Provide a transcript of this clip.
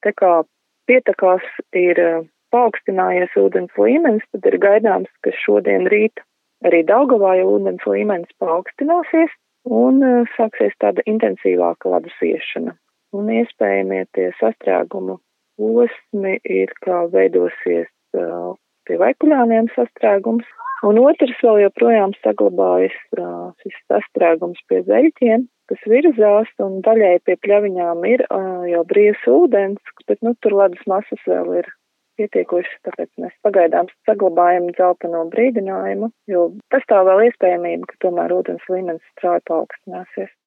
te kā pietekās ir paaugstinājies ūdens līmenis, tad ir gaidāms, ka šodien rīt arī Daugavā jau ūdens līmenis paaugstināsies un sāksies tāda intensīvāka ledus iešana. Un iespējamie tie sastrēgumu posmi ir, kā veidosies pie Vaikuļāniem sastrēgums, un otrs vēl joprojām saglabājas šis sastrēgums pie Zeļķiem, kas virzās, un daļai pie Pļaviņām ir jau bries ūdens, bet tur ledus masas vēl ir pietiekošas, tāpēc mēs pagaidām saglabājam dzelteno brīdinājumu, jo pastāv vēl iespējamība, ka tomēr ūdens līmenis strauji paaugstināsies.